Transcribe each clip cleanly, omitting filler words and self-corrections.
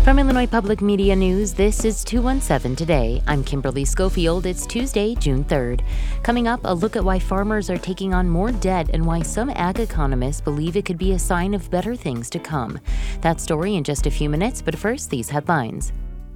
From Illinois Public Media News, this is 217 Today. I'm Kimberly Schofield. It's Tuesday, June 3rd. Coming up, a look at why farmers are taking on more debt and why some ag economists believe it could be a sign of better things to come. That story in just a few minutes, but first, these headlines.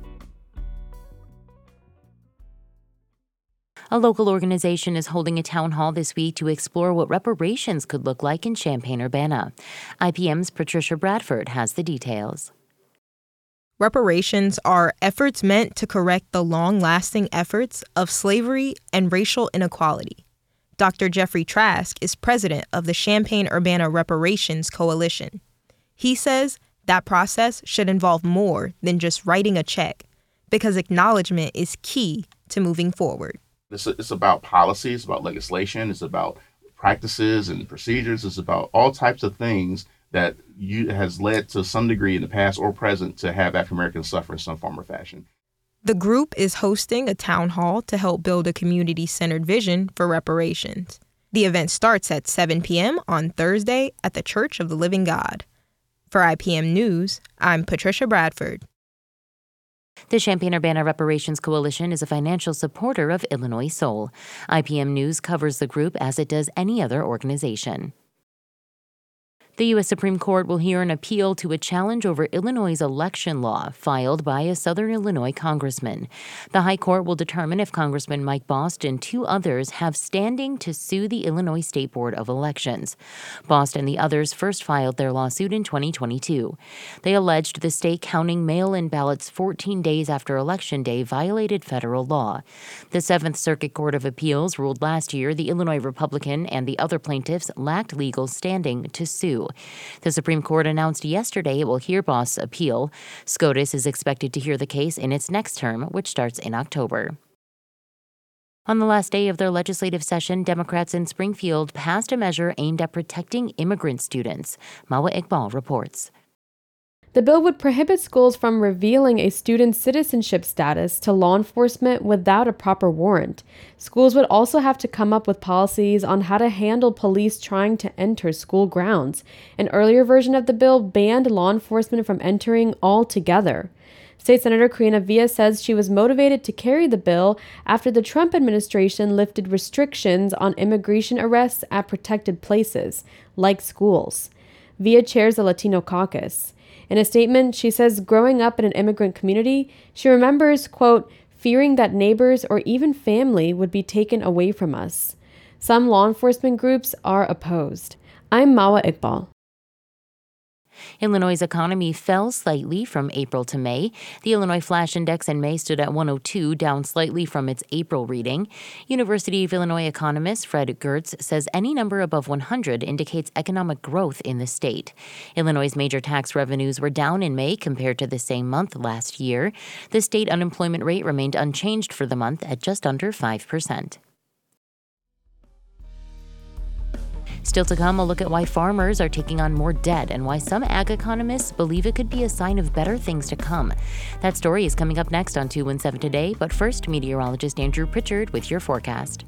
A local organization is holding a town hall this week to explore what reparations could look like in Champaign-Urbana. IPM's Patricia Bradford has the details. Reparations are efforts meant to correct the long-lasting efforts of slavery and racial inequality. Dr. Jeffrey Trask is president of the Champaign-Urbana Reparations Coalition. He says that process should involve more than just writing a check, because acknowledgement is key to moving forward. It's about policy, it's about legislation, it's about practices and procedures, it's about all types of things that has led to some degree in the past or present to have African Americans suffer in some form or fashion. The group is hosting a town hall to help build a community-centered vision for reparations. The event starts at 7 p.m. on Thursday at the Church of the Living God. For IPM News, I'm Patricia Bradford. The Champaign-Urbana Reparations Coalition is a financial supporter of Illinois Soul. IPM News covers the group as it does any other organization. The U.S. Supreme Court will hear an appeal to a challenge over Illinois' election law filed by a Southern Illinois congressman. The High Court will determine if Congressman Mike Bost and two others have standing to sue the Illinois State Board of Elections. Bost and the others first filed their lawsuit in 2022. They alleged the state counting mail-in ballots 14 days after Election Day violated federal law. The Seventh Circuit Court of Appeals ruled last year the Illinois Republican and the other plaintiffs lacked legal standing to sue. The Supreme Court announced yesterday it will hear Bost's appeal. SCOTUS is expected to hear the case in its next term, which starts in October. On the last day of their legislative session, Democrats in Springfield passed a measure aimed at protecting immigrant students. Mawa Iqbal reports. The bill would prohibit schools from revealing a student's citizenship status to law enforcement without a proper warrant. Schools would also have to come up with policies on how to handle police trying to enter school grounds. An earlier version of the bill banned law enforcement from entering altogether. State Senator Karina Villa says she was motivated to carry the bill after the Trump administration lifted restrictions on immigration arrests at protected places, like schools. Villa chairs the Latino caucus. In a statement, she says growing up in an immigrant community, she remembers, quote, fearing that neighbors or even family would be taken away from us. Some law enforcement groups are opposed. I'm Mawa Iqbal. Illinois' economy fell slightly from April to May. The Illinois Flash Index in May stood at 102, down slightly from its April reading. University of Illinois economist Fred Gertz says any number above 100 indicates economic growth in the state. Illinois' major tax revenues were down in May compared to the same month last year. The state unemployment rate remained unchanged for the month at just under 5%. Still to come, a look at why farmers are taking on more debt and why some ag economists believe it could be a sign of better things to come. That story is coming up next on 217 Today, but first, meteorologist Andrew Pritchard with your forecast.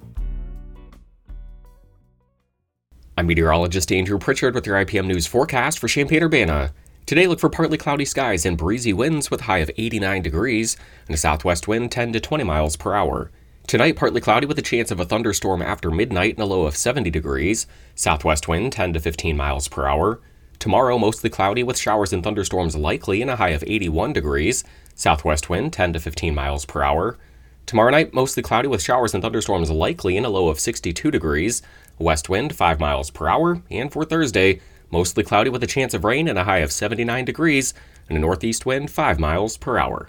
I'm meteorologist Andrew Pritchard with your IPM News forecast for Champaign-Urbana. Today, look for partly cloudy skies and breezy winds with a high of 89 degrees and a southwest wind 10 to 20 miles per hour. Tonight, partly cloudy with a chance of a thunderstorm after midnight and a low of 70 degrees. Southwest wind 10 to 15 miles per hour. Tomorrow, mostly cloudy with showers and thunderstorms likely and a high of 81 degrees. Southwest wind 10 to 15 miles per hour. Tomorrow night, mostly cloudy with showers and thunderstorms likely and a low of 62 degrees. West wind 5 miles per hour. And for Thursday, mostly cloudy with a chance of rain and a high of 79 degrees and a northeast wind 5 miles per hour.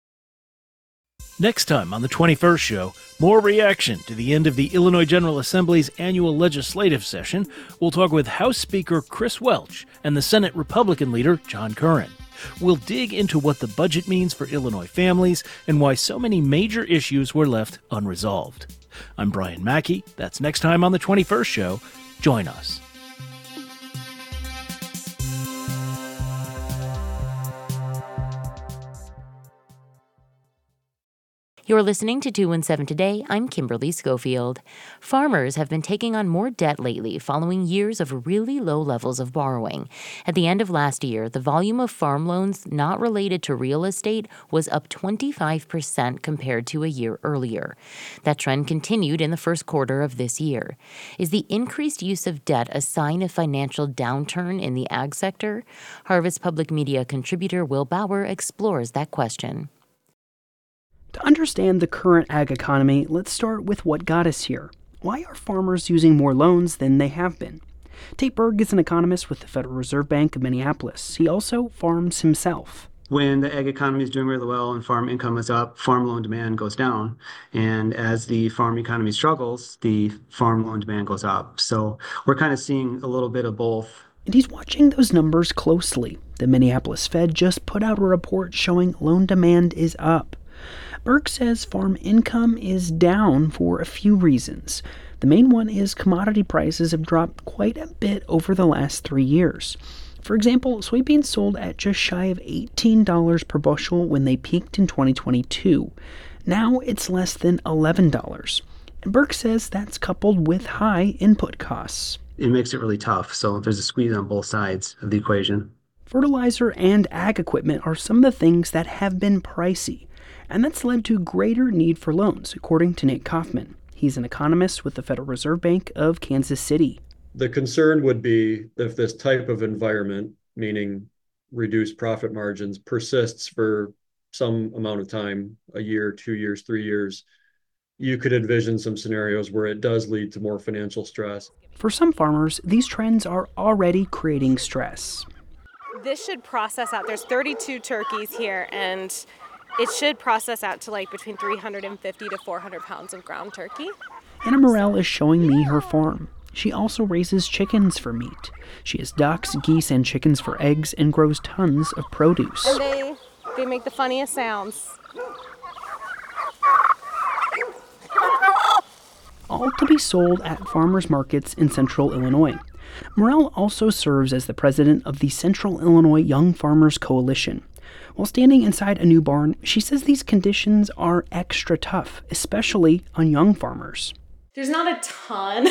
Next time on the 21st show, more reaction to the end of the Illinois General Assembly's annual legislative session. We'll talk with House Speaker Chris Welch and the Senate Republican leader John Curran. We'll dig into what the budget means for Illinois families and why so many major issues were left unresolved. I'm Brian Mackey. That's next time on the 21st show. Join us. You're listening to 217 Today. I'm Kimberly Schofield. Farmers have been taking on more debt lately following years of really low levels of borrowing. At the end of last year, the volume of farm loans not related to real estate was up 25% compared to a year earlier. That trend continued in the first quarter of this year. Is the increased use of debt a sign of financial downturn in the ag sector? Harvest Public Media contributor Will Bauer explores that question. To understand the current ag economy, let's start with what got us here. Why are farmers using more loans than they have been? Tate Berg is an economist with the Federal Reserve Bank of Minneapolis. He also farms himself. When the ag economy is doing really well and farm income is up, farm loan demand goes down. And as the farm economy struggles, the farm loan demand goes up. So we're kind of seeing a little bit of both. And he's watching those numbers closely. The Minneapolis Fed just put out a report showing loan demand is up. Berg says farm income is down for a few reasons. The main one is commodity prices have dropped quite a bit over the last 3 years. For example, soybeans sold at just shy of $18 per bushel when they peaked in 2022. Now it's less than $11. And Berg says that's coupled with high input costs. It makes it really tough. So there's a squeeze on both sides of the equation. Fertilizer and ag equipment are some of the things that have been pricey. And that's led to greater need for loans, according to Nate Kaufman. He's an economist with the Federal Reserve Bank of Kansas City. The concern would be that if this type of environment, meaning reduced profit margins, persists for some amount of time, a year, 2 years, 3 years, you could envision some scenarios where it does lead to more financial stress. For some farmers, these trends are already creating stress. This should process out. There's 32 turkeys here, and it should process out to between 350 to 400 pounds of ground turkey. Anna Morell is showing me her farm. She also raises chickens for meat. She has ducks, geese, and chickens for eggs and grows tons of produce. And they make the funniest sounds. All to be sold at farmers markets in central Illinois. Morell also serves as the president of the Central Illinois Young Farmers Coalition. While standing inside a new barn, she says these conditions are extra tough, especially on young farmers. There's not a ton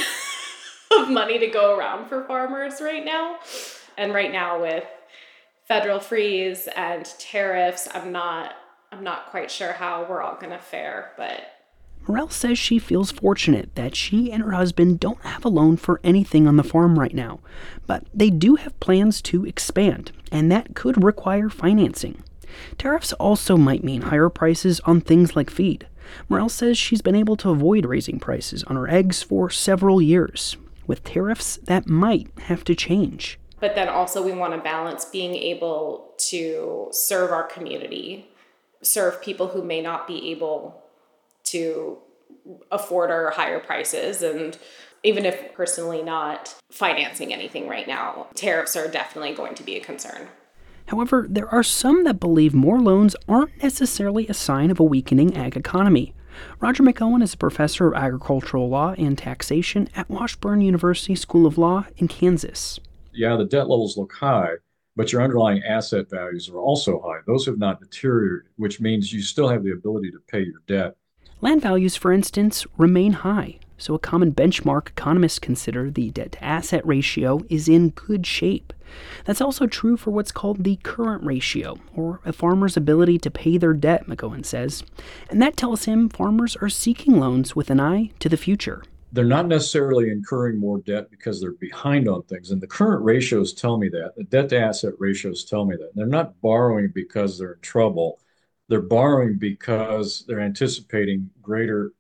of money to go around for farmers right now. And right now with federal freeze and tariffs, I'm not quite sure how we're all going to fare, but Morell says she feels fortunate that she and her husband don't have a loan for anything on the farm right now, but they do have plans to expand, and that could require financing. Tariffs also might mean higher prices on things like feed. Morell says she's been able to avoid raising prices on her eggs for several years. With tariffs, that might have to change. But then also we want to balance being able to serve our community, serve people who may not be able to afford our higher prices. And even if personally not financing anything right now, tariffs are definitely going to be a concern. However, there are some that believe more loans aren't necessarily a sign of a weakening ag economy. Roger McOwen is a professor of agricultural law and taxation at Washburn University School of Law in Kansas. Yeah, the debt levels look high, but your underlying asset values are also high. Those have not deteriorated, which means you still have the ability to pay your debt. Land values, for instance, remain high, so a common benchmark economists consider the debt-to-asset ratio is in good shape. That's also true for what's called the current ratio, or a farmer's ability to pay their debt, McOwen says. And that tells him farmers are seeking loans with an eye to the future. They're not necessarily incurring more debt because they're behind on things. And the current ratios tell me that. The debt-to-asset ratios tell me that. They're not borrowing because they're in trouble. They're borrowing because they're anticipating greater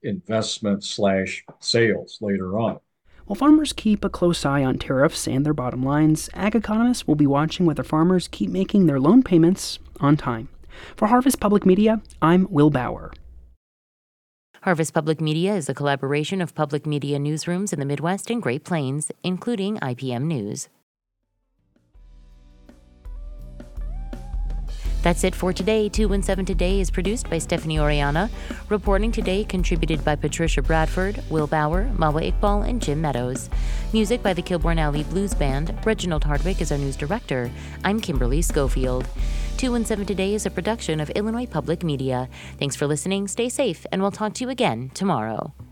investment/sales later on. While farmers keep a close eye on tariffs and their bottom lines, ag economists will be watching whether farmers keep making their loan payments on time. For Harvest Public Media, I'm Will Bauer. Harvest Public Media is a collaboration of public media newsrooms in the Midwest and Great Plains, including IPM News. That's it for today. 217 Today is produced by Stephanie Oriana. Reporting today contributed by Patricia Bradford, Will Bauer, Mawa Iqbal, and Jim Meadows. Music by the Kilbourne Alley Blues Band. Reginald Hardwick is our news director. I'm Kimberly Schofield. 217 Today is a production of Illinois Public Media. Thanks for listening, stay safe, and we'll talk to you again tomorrow.